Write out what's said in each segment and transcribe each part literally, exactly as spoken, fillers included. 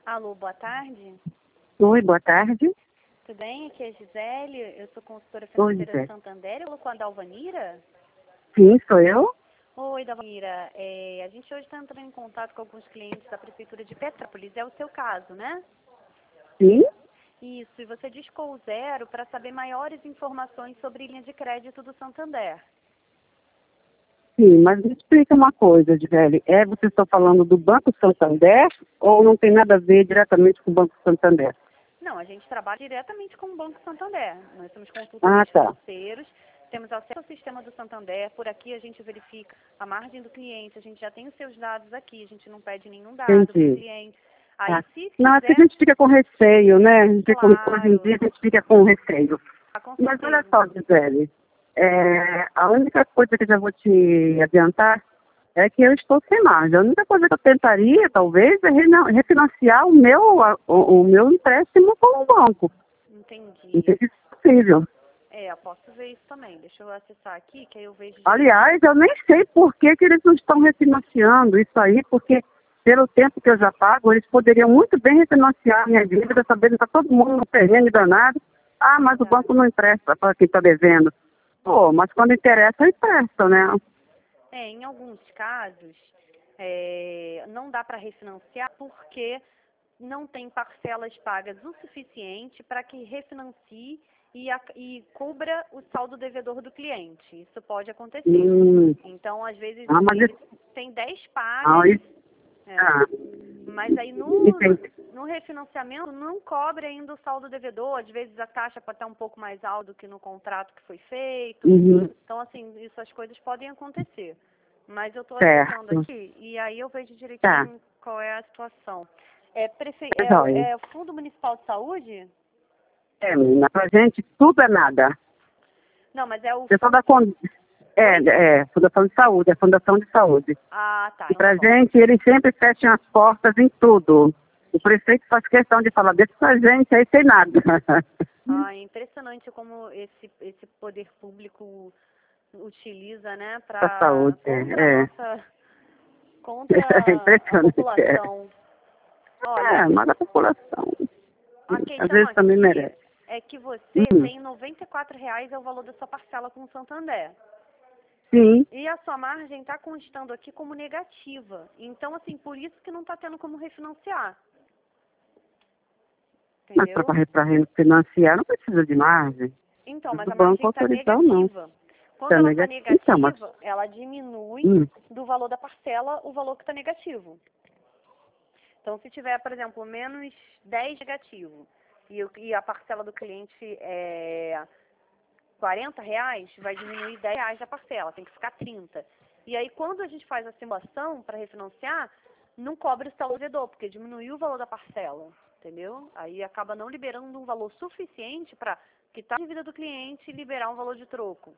Alô, boa tarde. Oi, boa tarde. Tudo bem? Aqui é a Gisele, eu sou consultora Oi, financeira Zé. do Santander. Eu falo com a Dalvanira? Sim, sou eu? Oi, Dalvanira. É, a gente hoje está entrando em contato com alguns clientes da Prefeitura de Petrópolis. É o seu caso, né? Sim? Isso, e você discou o zero para saber maiores informações sobre linha de crédito do Santander. Sim, mas me explica uma coisa, Gisele. É, você está falando do Banco Santander ou não tem nada a ver diretamente com o Banco Santander? Não, a gente trabalha diretamente com o Banco Santander. Nós somos Ah, consultores tá. financeiros, temos acesso ao sistema do Santander. Por aqui a gente verifica a margem do cliente, a gente já tem os seus dados aqui, a gente não pede nenhum dado para o Entendi. cliente. Aí, Tá. se Não, é que a quiser, gente fica com receio, né? A gente fica com- hoje em claro, dia a gente fica com receio. ah, com Mas olha certeza. só, Gisele. É, a única coisa que eu já vou te adiantar é que eu estou sem margem. A única coisa que eu tentaria, talvez, é rena- refinanciar o meu, a- o, o meu empréstimo com o banco. Não Entendi. sei se isso é possível. É, eu posso ver isso também. Deixa eu acessar aqui, que aí eu vejo direitinho. Aliás, eu nem sei por que, que eles não estão refinanciando isso aí, porque pelo tempo que eu já pago, eles poderiam muito bem refinanciar a minha dívida, sabendo que está todo mundo no terreno danado. Ah, mas o Verdade. banco não empresta para quem está devendo. Pô, mas quando interessa, empresta, né? É, em alguns casos, é, não dá para refinanciar porque não tem parcelas pagas o suficiente para que refinancie e, a- e cubra o saldo devedor do cliente. Isso pode acontecer. Hum, Então, às vezes, ah, mas ele isso, tem dez ah, pagas, isso, é, ah, mas aí e no, tem, no refinanciamento não cobre ainda o saldo devedor. Às vezes a taxa pode estar um pouco mais alta do que no contrato que foi feito. uhum, Então, assim, isso as coisas podem acontecer. Mas eu estou acessando certo, aqui e aí eu vejo tá, direitinho qual é a situação. É, prefe... tá é, o- joia. é o Fundo Municipal de Saúde? É, menina, pra gente tudo é nada. Não, mas é o Pessoal da fundo... Con- é, Oi? é, Fundação de Saúde, é Fundação de Saúde. Ah, tá, E é um pra só. gente, eles sempre fecham as portas em tudo. O prefeito faz questão de falar desse pra gente aí sem nada. Ah, é impressionante como esse, esse poder público utiliza, né, Pra para saúde, contra a é. nossa, É contra a impressionante, é. população. Olha, É, mas a população, a às questão vezes também aqui merece. é que você Hum, tem noventa e quatro reais é o valor da sua parcela com o Santander. sim, E a sua margem está constando aqui como negativa. Então, assim, por isso que não está tendo como refinanciar. mas para Entendeu? refinanciar não precisa de margem. Então, mas Do a banco margem está autorizar ou não. negativa. Quando Tá ela está negativo. Então, mas. negativa, ela diminui Hum, do valor da parcela o valor que está negativo. Então, se tiver, por exemplo, menos dez negativo e, o- e a parcela do cliente é quarenta reais, vai diminuir dez reais da parcela, tem que ficar trinta. E aí, quando a gente faz a simulação para refinanciar, não cobre o saldo devedor, porque diminuiu o valor da parcela, entendeu? Aí acaba não liberando um valor suficiente para quitar a dívida do cliente e liberar um valor de troco.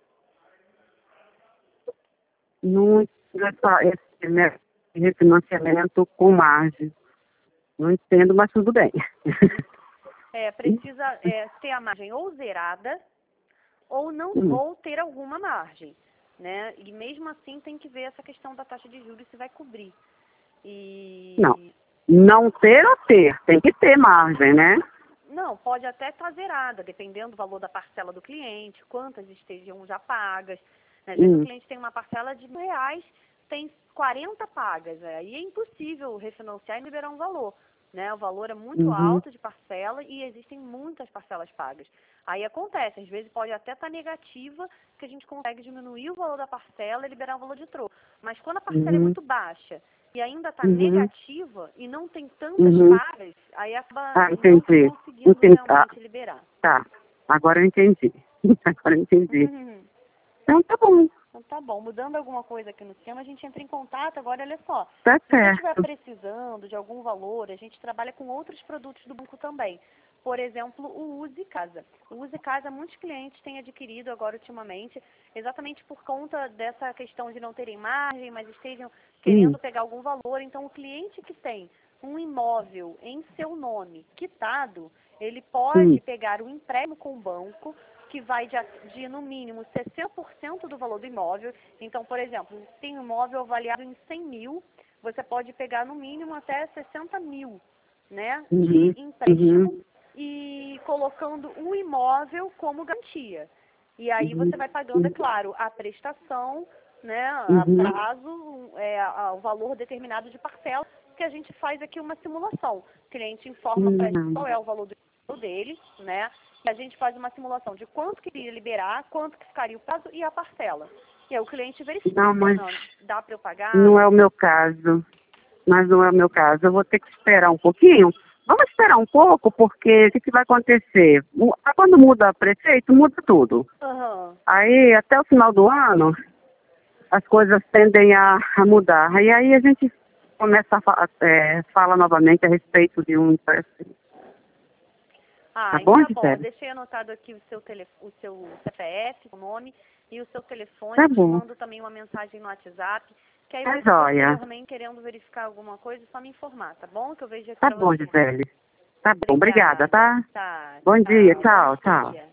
não essa, esse né, refinanciamento com margem. Não entendo, mas tudo bem. É, precisa é, ter a margem ou zerada ou não Hum, ou ter alguma margem, né? E mesmo assim tem que ver essa questão da taxa de juros se vai cobrir. não. E Não ter ou ter. Tem que ter margem, né? não, pode até estar zerada, dependendo do valor da parcela do cliente, quantas estejam já pagas. Às vezes o Hum, cliente tem uma parcela de mil reais, tem quarenta pagas, né? Aí é impossível refinanciar e liberar um valor, né? O valor é muito uhum, alto de parcela e existem muitas parcelas pagas. Aí acontece, às vezes pode até estar negativa, que a gente consegue diminuir o valor da parcela e liberar um valor de troco. Mas quando a parcela é uhum, muito baixa e ainda está uhum, negativa e não tem tantas uhum. pagas, aí acaba Ah, não entendi. conseguindo Entendi. Ah, realmente liberar. tá. Agora eu entendi. Agora eu entendi. Uhum. Então tá bom. Então tá bom, mudando alguma coisa aqui no sistema, a gente entra em contato. Agora, olha só, Tá se você estiver certo. precisando de algum valor, a gente trabalha com outros produtos do banco também. Por exemplo, o Use Casa. O Use Casa, muitos clientes têm adquirido agora ultimamente, exatamente por conta dessa questão de não terem margem, mas estejam Hum, querendo pegar algum valor. Então, o cliente que tem um imóvel em seu nome quitado, ele pode hum, pegar o empréstimo com o banco, que vai de, de, no mínimo sessenta por cento do valor do imóvel. Então, por exemplo, se tem um imóvel avaliado em cem mil, você pode pegar no mínimo até sessenta mil, né, Uhum. de empréstimo Uhum. e colocando um imóvel como garantia. E aí Uhum. você vai pagando, é claro, a prestação, né, a Uhum. prazo, é, a- o valor determinado de parcela, que a gente faz aqui uma simulação. O cliente informa para a gente Uhum. qual é o valor do dele, né, e a gente faz uma simulação de quanto que iria liberar, quanto que ficaria o prazo e a parcela. E aí o cliente verifica, Não, mas não, dá para eu pagar? não é o meu caso. Mas não é o meu caso. Eu vou ter que esperar um pouquinho. Vamos esperar um pouco, porque o que, que vai acontecer? O- Quando muda prefeito, muda tudo. Aham. Aí, até o final do ano, as coisas tendem a, a mudar. E aí a gente começa a fa é, fala novamente a respeito de um empréstimo. Ah, Tá então bom, tá bom. Eu Gisele? deixei anotado aqui o seu, tele, o seu C P F, o nome e o seu telefone. Tá Te bom. mando também uma mensagem no WhatsApp. Que aí Tá você, joia. posteriormente, querendo verificar alguma coisa, é só me informar, tá bom? Que eu vejo aqui Tá pra bom, você. Gisele. Tá bom, obrigada, Obrigada. tá? Tá, Bom dia, tchau. Bom tchau, tchau. dia.